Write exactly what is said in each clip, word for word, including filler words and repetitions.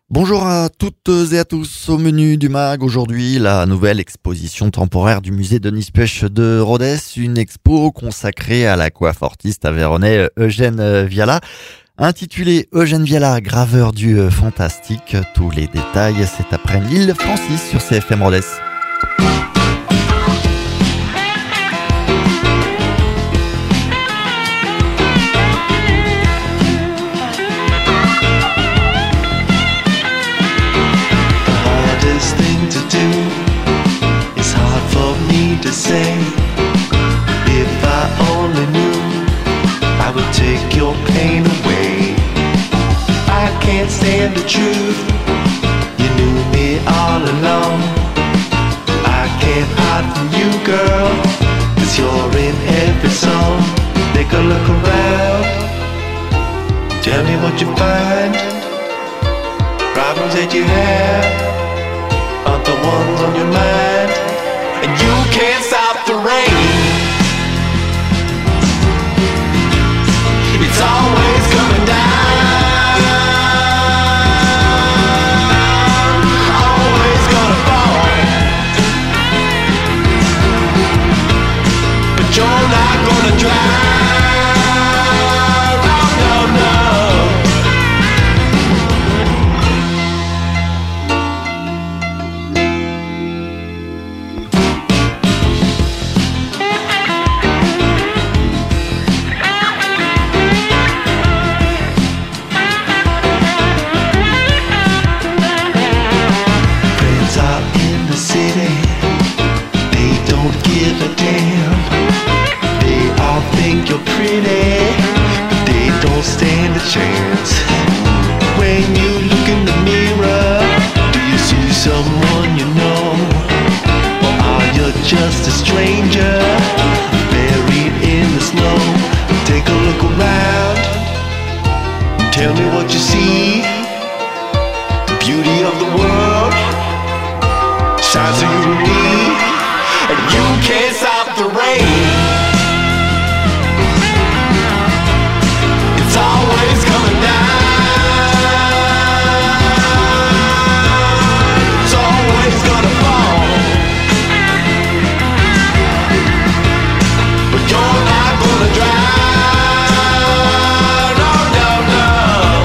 Bonjour à toutes et à tous. Au menu du mag aujourd'hui, la nouvelle exposition temporaire du musée Denis Puech de Rodez, une expo consacrée à l'aquafortiste aveyronais Eugène Viala, intitulée Eugène Viala, graveur du fantastique. Tous les détails, c'est après l'île Francis sur C F M Rodez. To say, if I only knew, I would take your pain away. I can't stand the truth, you knew me all along. I can't hide from you, girl, cause you're in every song. Take a look around, tell me what you find. Problems that you have aren't the ones on your mind. And you can't stop the rain. It's always coming down. Always gonna fall. But you're not gonna drown. No, no, no. Chance. When you look in the mirror, do you see someone you know? Or are you just a stranger buried in the snow? Take a look around, tell me what you see. The beauty of the world shines through me, and you can't stop the rain. It's always coming down. It's always gonna fall. But you're not gonna drown. No, no, no.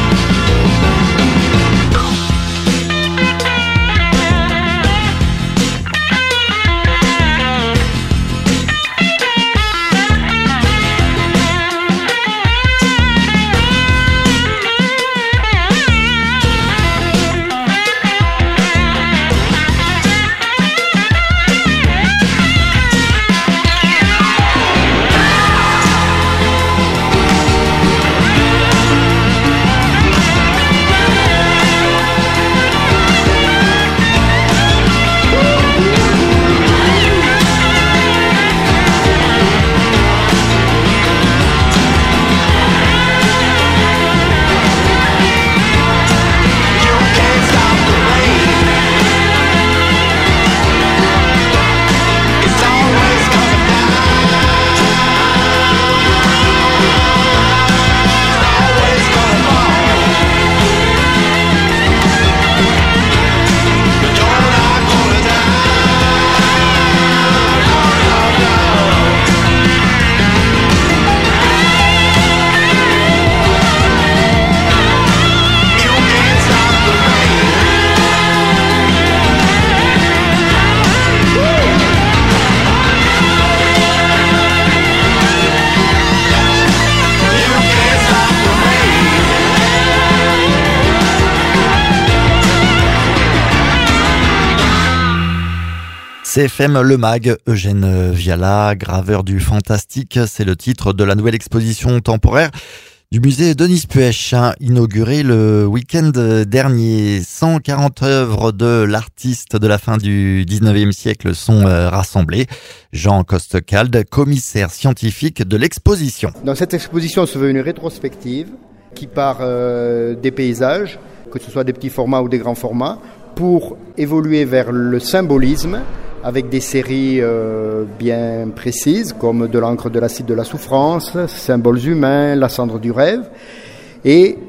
C F M Le Mag, Eugène Viala, graveur du fantastique, c'est le titre de la nouvelle exposition temporaire du musée Denis Puech, inauguré le week-end dernier. cent quarante œuvres de l'artiste de la fin du dix-neuvième siècle sont rassemblées. Jean Costecalde, commissaire scientifique de l'exposition. Dans cette exposition se veut une rétrospective qui part euh, des paysages, que ce soit des petits formats ou des grands formats, pour évoluer vers le symbolisme, avec des séries euh, bien précises, comme de l'encre de l'acide de la souffrance, symboles humains, la cendre du rêve, et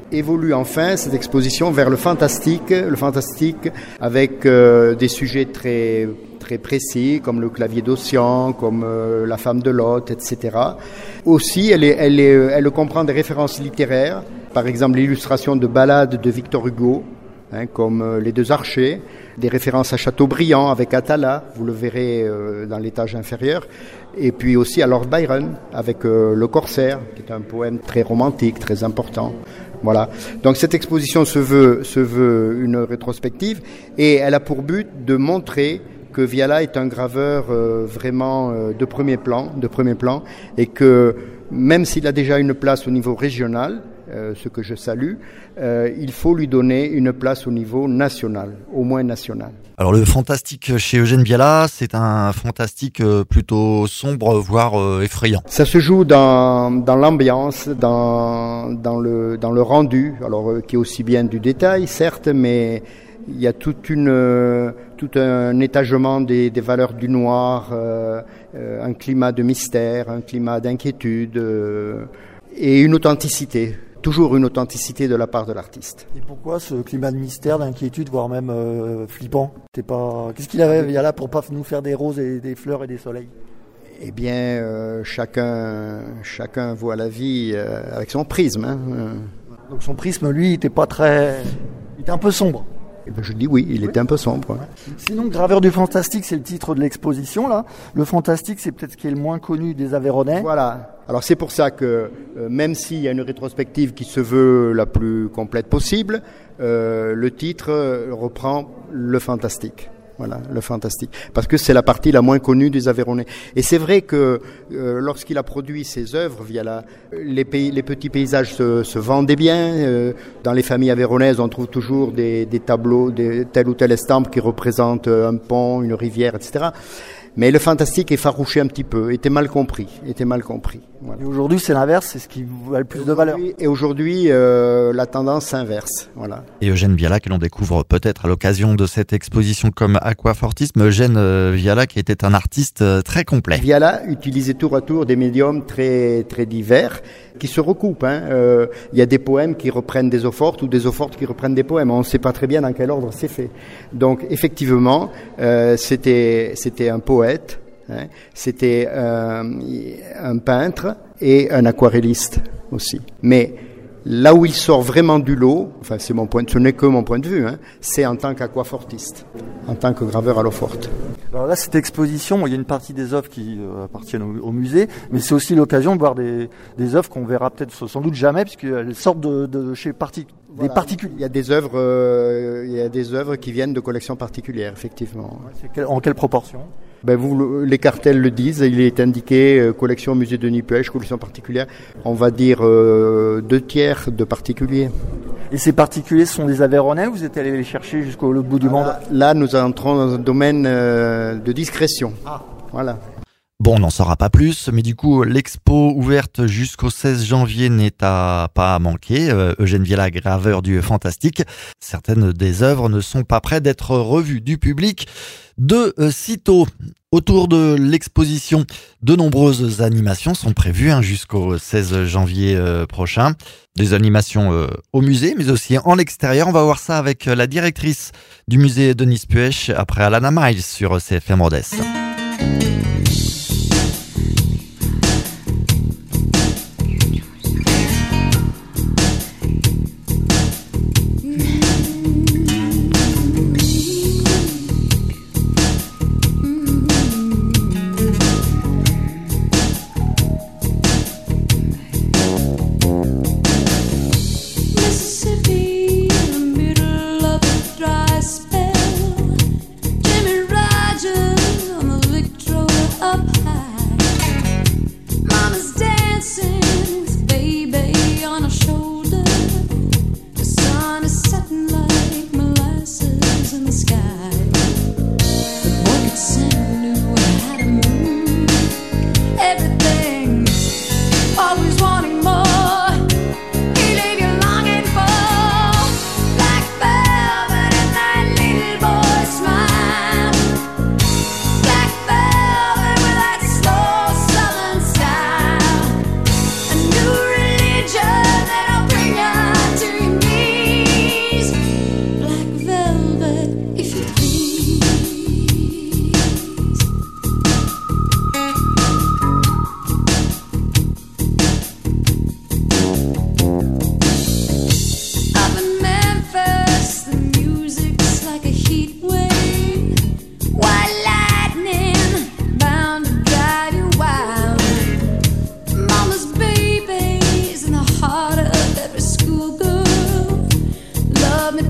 évolue enfin cette exposition vers le fantastique, le fantastique avec euh, des sujets très très précis comme le clavier d'Ossian, comme euh, la femme de Lot, et cetera. Aussi, elle, est, elle, est, elle comprend des références littéraires, par exemple l'illustration de ballades de Victor Hugo, hein, comme euh, Les Deux Archers, des références à Chateaubriand avec Atala, vous le verrez euh, dans l'étage inférieur, et puis aussi à Lord Byron avec euh, Le Corsaire, qui est un poème très romantique, très important. Voilà. Donc cette exposition se veut, se veut une rétrospective et elle a pour but de montrer que Viala est un graveur euh, vraiment euh, de premier plan, de premier plan, et que même s'il a déjà une place au niveau régional, euh, ce que je salue, euh, il faut lui donner une place au niveau national, au moins national. Alors le fantastique chez Eugène Viala, c'est un fantastique plutôt sombre, voire euh, effrayant. Ça se joue dans, dans l'ambiance, dans, dans, le, dans le rendu, alors euh, qui est aussi bien du détail, certes, mais il y a toute une, euh, tout un étagement des, des valeurs du noir, euh, euh, un climat de mystère, un climat d'inquiétude euh, et une authenticité. Toujours une authenticité de la part de l'artiste. Et pourquoi ce climat de mystère, d'inquiétude, voire même euh, flippant? T'es pas... Qu'est-ce qu'il avait Viala pour pas nous faire des roses et des fleurs et des soleils? Eh bien, euh, chacun, chacun voit la vie euh, avec son prisme. Hein. Donc son prisme, lui, il était pas très... Il était un peu sombre. Eh bien, je dis oui, il oui. était un peu sombre. Ouais. Sinon, Graveur du fantastique, c'est le titre de l'exposition, là. Le fantastique, c'est peut-être ce qui est le moins connu des Aveyronnais. Voilà. Alors c'est pour ça que euh, même s'il y a une rétrospective qui se veut la plus complète possible, euh, le titre reprend le fantastique. Voilà, le fantastique. Parce que c'est la partie la moins connue des Aveyronnais. Et c'est vrai que euh, lorsqu'il a produit ses œuvres, via la, les, pays, les petits paysages se, se vendaient bien. Euh, dans les familles aveyronnaises, on trouve toujours des, des tableaux, des, telle ou telle estampe qui représente un pont, une rivière, et cetera. Mais le fantastique est farouché un petit peu, était mal compris, était mal compris. Voilà. Et aujourd'hui, c'est l'inverse, c'est ce qui a le plus de valeur. Et aujourd'hui, euh, la tendance s'inverse. Voilà. Et Eugène Viala, que l'on découvre peut-être à l'occasion de cette exposition comme Aquafortisme, Eugène Viala qui était un artiste très complet. Viala utilisait tour à tour des médiums très très divers qui se recoupent. Hein. Euh, il y a des poèmes qui reprennent des eaux-fortes ou des eaux-fortes qui reprennent des poèmes. On ne sait pas très bien dans quel ordre c'est fait. Donc effectivement, euh, c'était c'était un poète, hein. C'était euh, un peintre et un aquarelliste aussi. Mais là où il sort vraiment du lot, enfin c'est mon point, ce n'est que mon point de vue, hein, c'est en tant qu'aquafortiste, en tant que graveur à l'eau forte. Alors là, cette exposition, il y a une partie des œuvres qui euh, appartiennent au, au musée, mais c'est aussi l'occasion de voir des, des œuvres qu'on verra peut-être sans doute jamais, puisqu'elles sortent de, de chez parti, voilà, des particuliers. Il y a des œuvres, euh, il y a des œuvres qui viennent de collections particulières, effectivement. Ouais, c'est quel, en quelle proportion? Ben vous, les cartels le disent, il est indiqué euh, collection musée Denis Puech, collection particulière. On va dire euh, deux tiers de particuliers. Et ces particuliers sont des Aveyronnais ou vous êtes allé les chercher jusqu'au bout du monde? Là, nous entrons dans un domaine euh, de discrétion. Ah. Voilà. Bon, on n'en saura pas plus, mais du coup, l'expo ouverte jusqu'au seize janvier n'est à pas manquer. Euh, Eugène Viala, graveur du fantastique. Certaines des œuvres ne sont pas prêtes d'être revues du public de euh, sitôt. Autour de l'exposition, de nombreuses animations sont prévues hein, jusqu'au seize janvier euh, prochain. Des animations euh, au musée, mais aussi en l'extérieur. On va voir ça avec la directrice du musée Denis Puech après Alana Miles sur C F M Rhodes. Rogers on the Victrola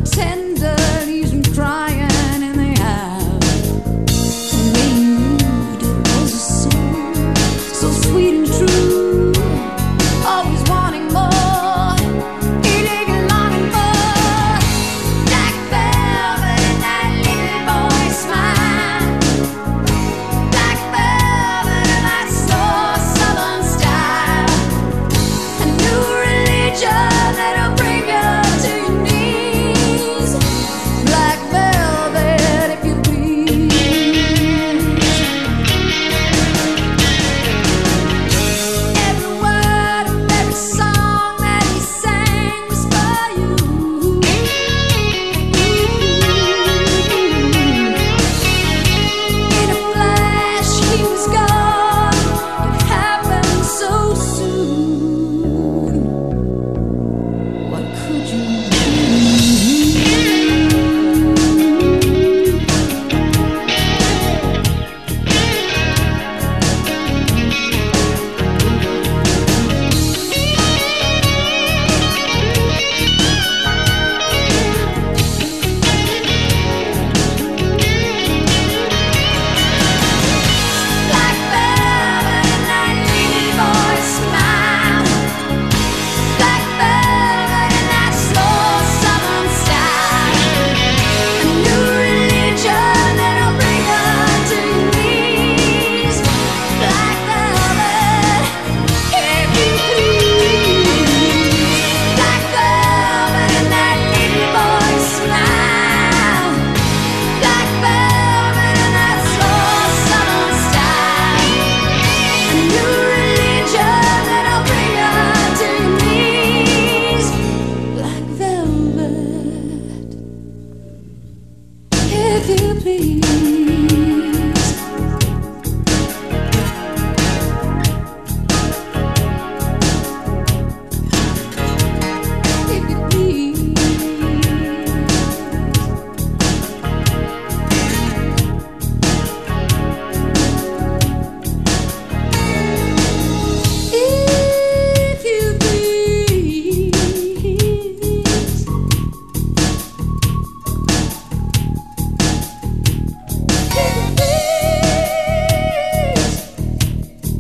tender, leaves them crying, and they have made was a song so sweet and true. Always wanting more, eating and longing more. Black velvet and that little boy smile. Black velvet and that soft southern style. A new religion that'll bring you to your knees. Black velvet, if you please. Every word of every song that he sang was for you. In a flash, he was gone. It happened so soon. What could you do? Black velvet and that little boy smile. Black velvet and that slow southern style. A new religion that'll bring you to your knees. Black velvet, if you please. Black velvet and that little boy smile. Black velvet and that slow southern style. A new religion that'll bring you to your knees. Black velvet, if you please. If you please. If you please. If you please.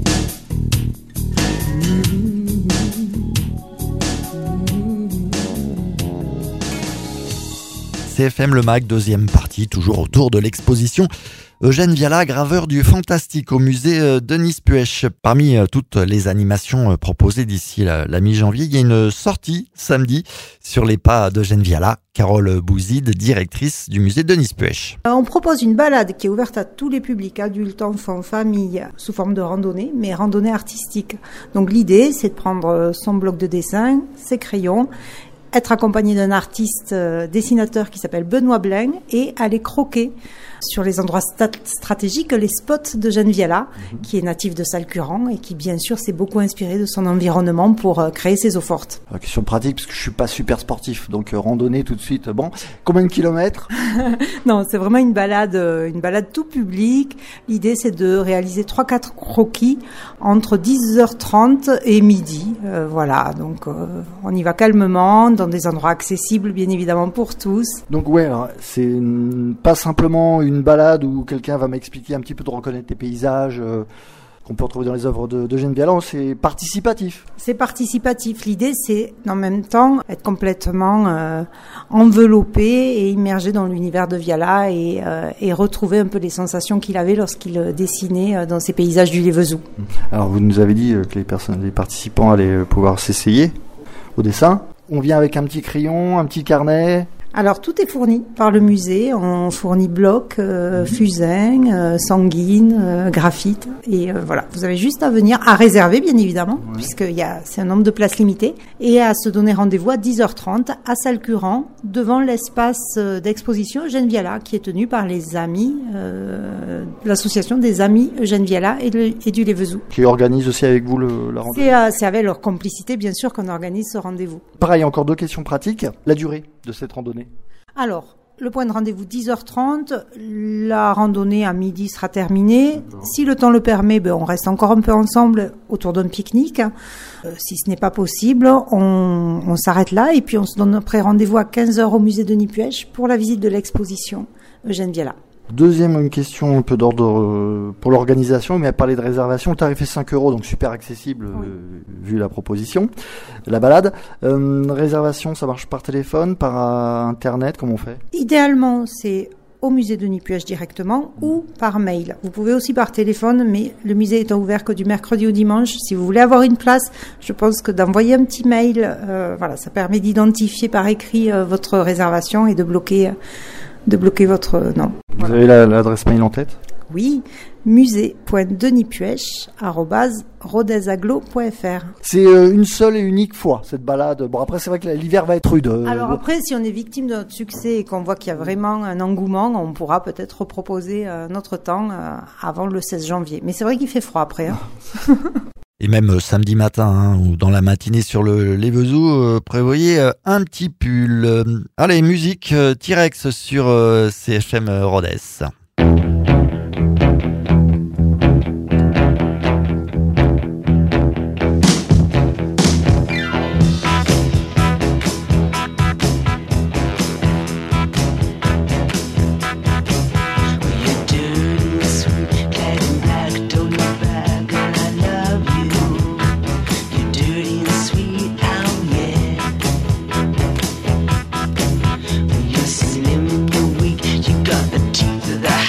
C F M Le Mag, deuxième partie, toujours autour de l'exposition Eugène Viala, graveur du fantastique au musée euh, Denis Puech. Parmi euh, toutes les animations euh, proposées d'ici la, la mi-janvier, il y a une sortie samedi sur les pas d'Eugène Viala. Carole Bouzide, directrice du musée Denis Puech. On propose une balade qui est ouverte à tous les publics, adultes, enfants, familles, sous forme de randonnée, mais randonnée artistique. Donc l'idée, c'est de prendre son bloc de dessin, ses crayons, être accompagné d'un artiste euh, dessinateur qui s'appelle Benoît Blain et aller croquer sur les endroits stat- stratégiques, les spots d'Eugène Viala, mmh. qui est natif de Salcurant et qui, bien sûr, s'est beaucoup inspiré de son environnement pour euh, créer ses eaux fortes. Alors, question pratique, parce que je suis pas super sportif, donc euh, randonnée tout de suite. Bon, combien de kilomètres? Non, c'est vraiment une balade, euh, une balade tout public. L'idée, c'est de réaliser trois quatre croquis entre dix heures trente et midi. Euh, voilà, donc euh, on y va calmement, dans des endroits accessibles, bien évidemment, pour tous. Donc ouais, alors, c'est une- pas simplement une balade où quelqu'un va m'expliquer un petit peu de reconnaître les paysages euh, qu'on peut retrouver dans les œuvres de- d'Eugène Viala, c'est participatif. C'est participatif. L'idée, c'est en même temps être complètement euh, enveloppé et immergé dans l'univers de Viala et, euh, et retrouver un peu les sensations qu'il avait lorsqu'il euh, dessinait euh, dans ses paysages du Lévezou. Alors vous nous avez dit euh, que les personnes, les participants allaient euh, pouvoir s'essayer au dessin. On vient avec un petit crayon, un petit carnet. Alors tout est fourni par le musée, on fournit blocs, euh, fusains, euh, sanguines, euh, graphite et euh, voilà, vous avez juste à venir, à réserver bien évidemment, ouais. puisque y a, c'est un nombre de places limitées, et à se donner rendez-vous à dix heures trente à Salcurant, devant l'espace d'exposition Eugène Viala, qui est tenu par les amis, euh, l'association des amis Eugène Viala et, le, et du Lévezou. Qui organise aussi avec vous le, la rendez-vous. C'est, euh, c'est avec leur complicité bien sûr qu'on organise ce rendez-vous. Pareil, encore deux questions pratiques. La durée de cette randonnée. Alors, le point de rendez-vous dix heures trente, la randonnée à midi sera terminée. Si le temps le permet, ben, on reste encore un peu ensemble autour d'un pique-nique. Euh, si ce n'est pas possible, on, on s'arrête là et puis on se donne après rendez-vous à quinze heures au musée Denis Puech pour la visite de l'exposition Eugène Viala. Deuxième question un peu d'ordre euh, pour l'organisation, mais elle parlait de réservation. Le tarif est cinq euros, donc super accessible Oui. euh, vu la proposition, la balade. Euh, réservation, ça marche par téléphone, par euh, internet, comment on fait? Idéalement, c'est au musée Denis Puech directement ou par mail. Vous pouvez aussi par téléphone, mais le musée étant ouvert que du mercredi au dimanche, si vous voulez avoir une place, je pense que d'envoyer un petit mail, euh, voilà, ça permet d'identifier par écrit euh, votre réservation et de bloquer, de bloquer votre nom. Vous avez la- l'adresse mail en tête? Oui, musée point denis puech arobase rodezaglo point f r. C'est euh, une seule et unique fois, cette balade. Bon, après, c'est vrai que l'hiver va être rude. euh, Alors après, si on est victime de notre succès et qu'on voit qu'il y a vraiment un engouement, on pourra peut-être reproposer euh, notre temps euh, avant le seize janvier. Mais c'est vrai qu'il fait froid après. Hein. Et même euh, samedi matin hein, ou dans la matinée sur le les Vezous, euh, prévoyez euh, un petit pull. Euh, allez, musique euh, T-Rex sur euh, C F M Rodez. You're dirty, sweet Cadillac, don't look back, and I love you. You're dirty and sweet, oh yeah. You're slim and you're weak, you got the teeth of the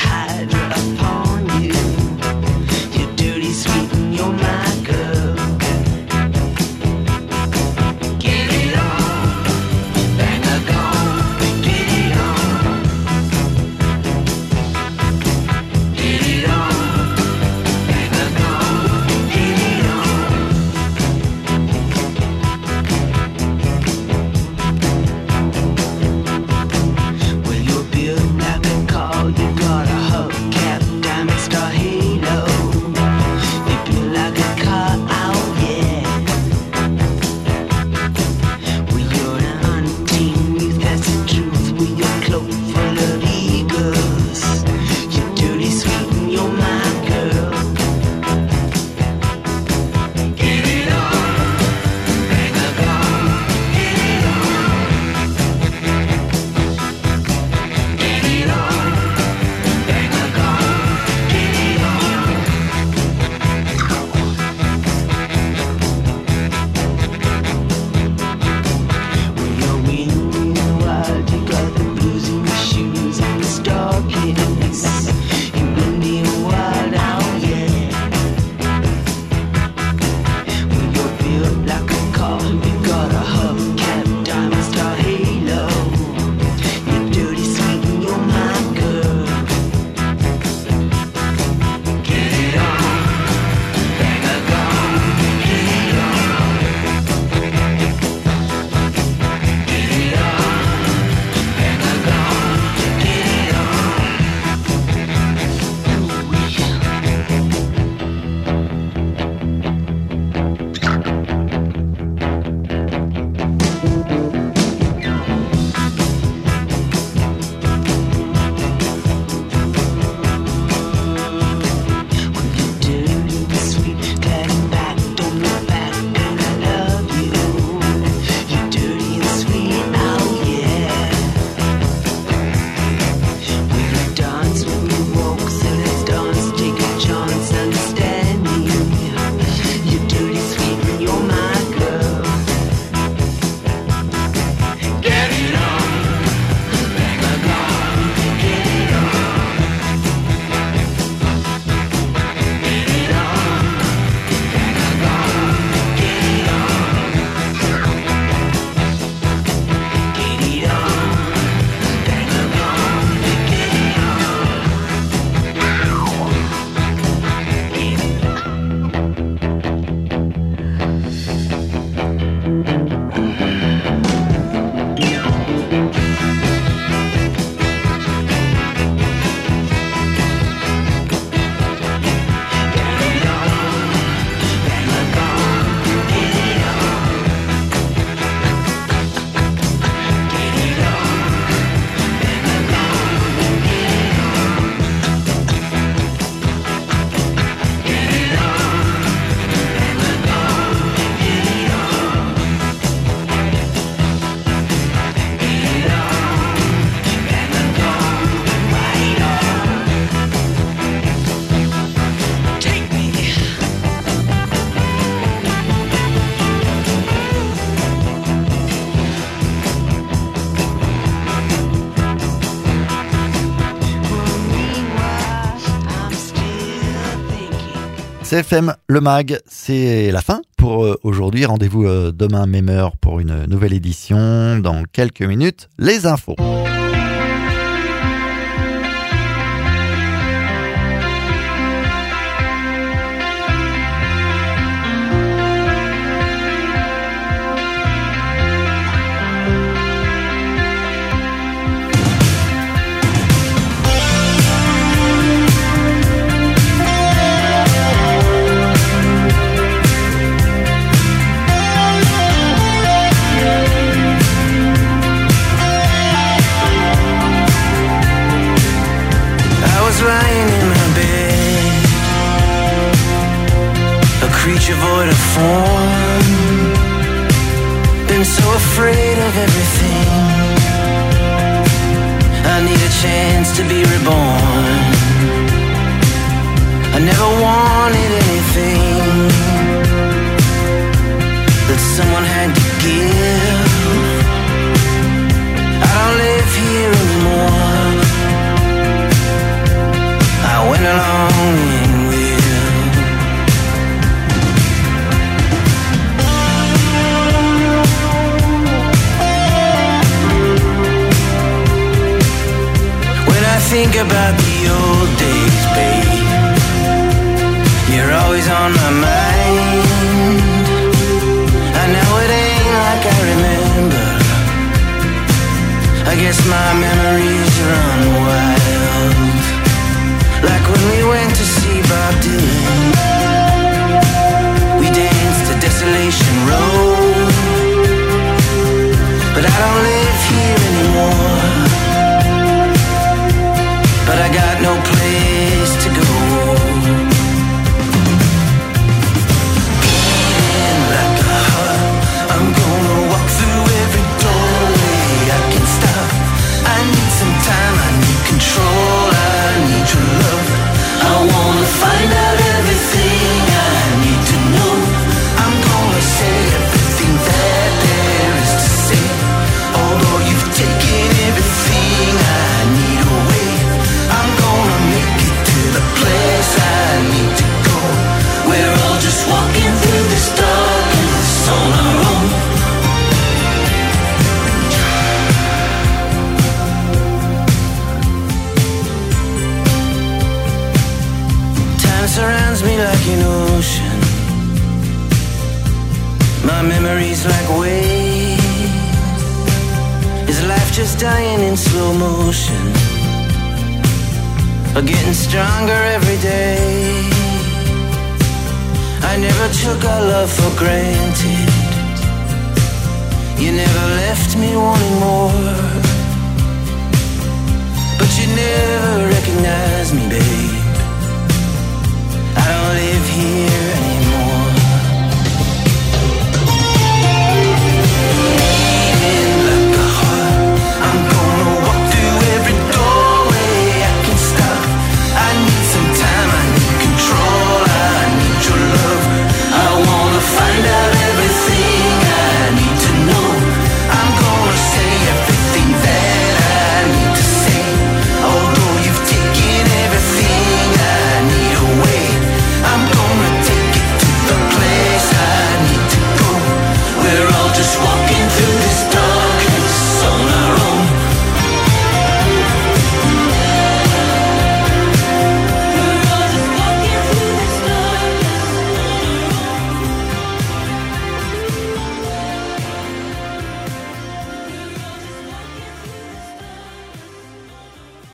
C F M, le mag, c'est la fin pour euh, aujourd'hui. Rendez-vous euh, demain, même heure, pour une nouvelle édition. Dans quelques minutes, les infos. Lying in my bed, a creature void of form, been so afraid of everything. I need a chance to be reborn. I never wanted anything that someone had to give. I don't live here anymore. I went along in with when I think about the old days, babe, you're always on my mind. I know it ain't like I remember. I guess my memories run wild. Like when we went to see Bob Dylan, we danced to Desolation Road. But I don't live here anymore. But I got no place to go. Beating like a heart, I'm gonna walk through every doorway I can stop. I need some time, I need control, I need your love. I wanna find out everything I need to know. I'm gonna say everything that there is to say. Although you've taken everything I need away, I'm gonna make it to the place I need to go. We're all just walking through this darkness on our own. Surrounds me like an ocean. My memories like waves. Is life just dying in slow motion, or getting stronger every day? I never took our love for granted. You never left me wanting more.